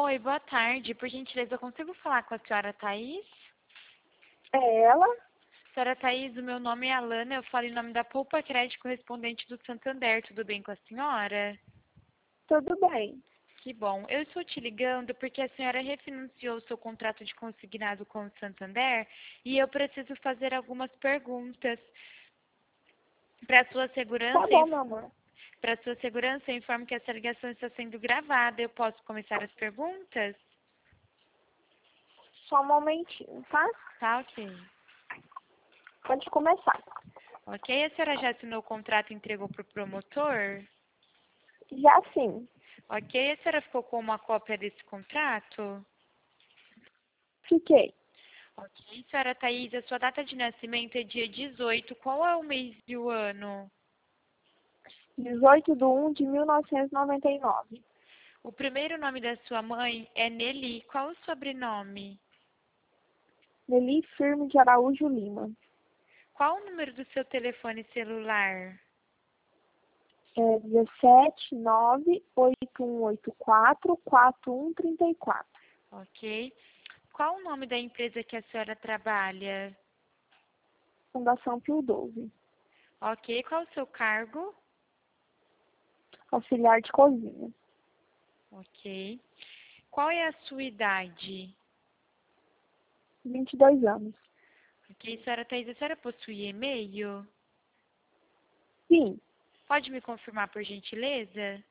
Oi, boa tarde. Por gentileza, eu consigo falar com a senhora Thaís? É ela? Senhora Thaís, o meu nome é Alana, eu falo em nome da Poupa Crédito correspondente do Santander. Tudo bem com a senhora? Tudo bem. Que bom. Eu estou te ligando porque a senhora refinanciou o seu contrato de consignado com o Santander e eu preciso fazer algumas perguntas. Para sua Tá segurança, bom, meu amor. para sua segurança, eu informo que essa ligação está sendo gravada. Eu posso começar as perguntas? Só um momentinho, tá? Tá, ok. Pode começar. Ok, a senhora já assinou o contrato e entregou para o promotor? Já sim. Ok, a senhora ficou com uma cópia desse contrato? Fiquei. Ok, senhora Thaís, a sua data de nascimento é dia 18. Qual é o mês e o ano? 18/1/1999. O primeiro nome da sua mãe é Nelly. Qual o sobrenome? Nelly Firme de Araújo Lima. Qual o número do seu telefone celular? É 17 98184 4134. Ok. Qual o nome da empresa que a senhora trabalha? Fundação Pio 12. Ok. Qual o seu cargo? Auxiliar de cozinha. Ok. Qual é a sua idade? 22 anos. Ok, senhora Thaís, a senhora possui e-mail? Sim. Pode me confirmar, por gentileza?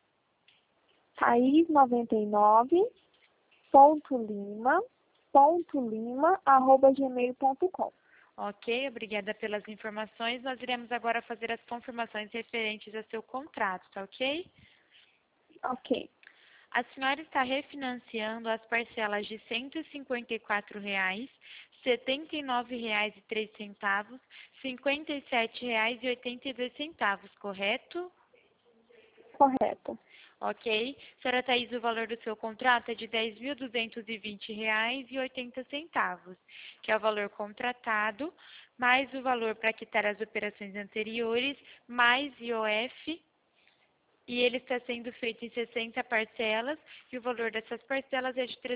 Thaís99.lima.lima@gmail.com. Ok, obrigada pelas informações. Nós iremos agora fazer as confirmações referentes ao seu contrato, tá ok? Ok. A senhora está refinanciando as parcelas de R$ 154,00, R$ 79,03, R$ 57,82, correto? Correto. Ok. Senhora Thaís, o valor do seu contrato é de R$ 10.220,80, que é o valor contratado, mais o valor para quitar as operações anteriores, mais IOF, e ele está sendo feito em 60 parcelas, e o valor dessas parcelas é de R$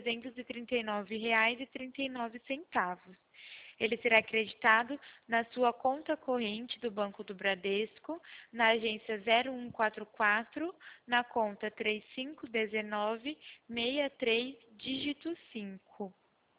339,39. Ele será acreditado na sua conta corrente do Banco do Bradesco, na agência 0144, na conta 351963, dígito 5.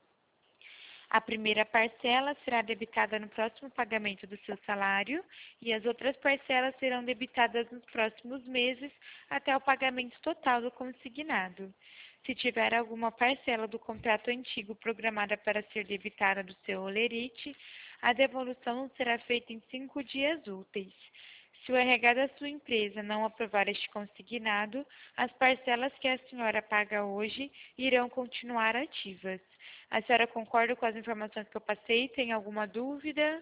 A primeira parcela será debitada no próximo pagamento do seu salário e as outras parcelas serão debitadas nos próximos meses até o pagamento total do consignado. Se tiver alguma parcela do contrato antigo programada para ser debitada do seu holerite, a devolução será feita em 5 dias úteis. Se o RH da sua empresa não aprovar este consignado, as parcelas que a senhora paga hoje irão continuar ativas. A senhora concorda com as informações que eu passei? Tem alguma dúvida?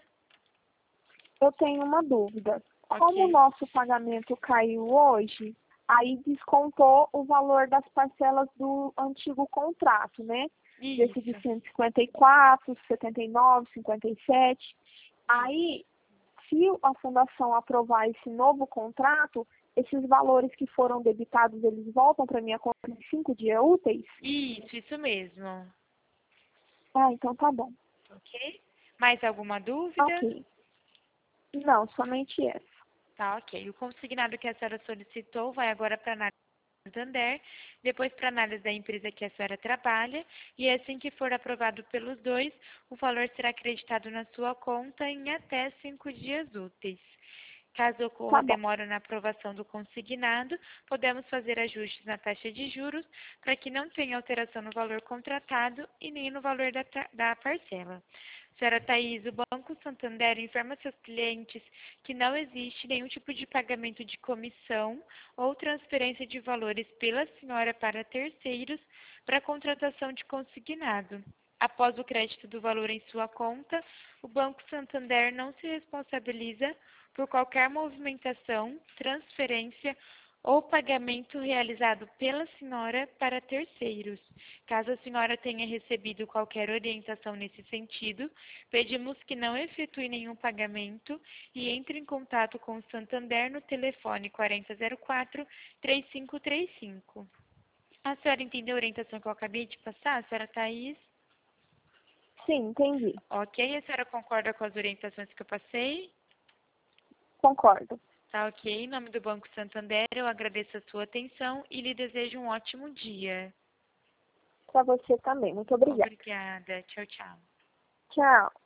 Eu tenho uma dúvida. Como o Ok. nosso pagamento caiu hoje, aí descontou o valor das parcelas do antigo contrato, né? Desse de Isso. 154, 79, 57. Aí, se a fundação aprovar esse novo contrato, esses valores que foram debitados, eles voltam para minha conta em 5 dias úteis? Isso mesmo. Ah, então tá bom. Ok? Mais alguma dúvida? Ok. Não, somente essa. Tá, ok. O consignado que a senhora solicitou vai agora para a análise do Santander, depois para a análise da empresa que a senhora trabalha, e assim que for aprovado pelos dois, o valor será acreditado na sua conta em até 5 dias úteis. Caso Tá ocorra bom. demora na aprovação do consignado, podemos fazer ajustes na taxa de juros para que não tenha alteração no valor contratado e nem no valor da parcela. Senhora Thaís, o Banco Santander informa seus clientes que não existe nenhum tipo de pagamento de comissão ou transferência de valores pela senhora para terceiros para contratação de consignado. Após o crédito do valor em sua conta, o Banco Santander não se responsabiliza por qualquer movimentação, transferência ou pagamento realizado pela senhora para terceiros. Caso a senhora tenha recebido qualquer orientação nesse sentido, pedimos que não efetue nenhum pagamento e entre em contato com o Santander no telefone 4004-3535. A senhora entendeu a orientação que eu acabei de passar, senhora Thaís? Sim, entendi. Ok, a senhora concorda com as orientações que eu passei? Concordo. Tá ok. Em nome do Banco Santander, eu agradeço a sua atenção e lhe desejo um ótimo dia. Para você também. Muito obrigada. Obrigada. Tchau, tchau. Tchau.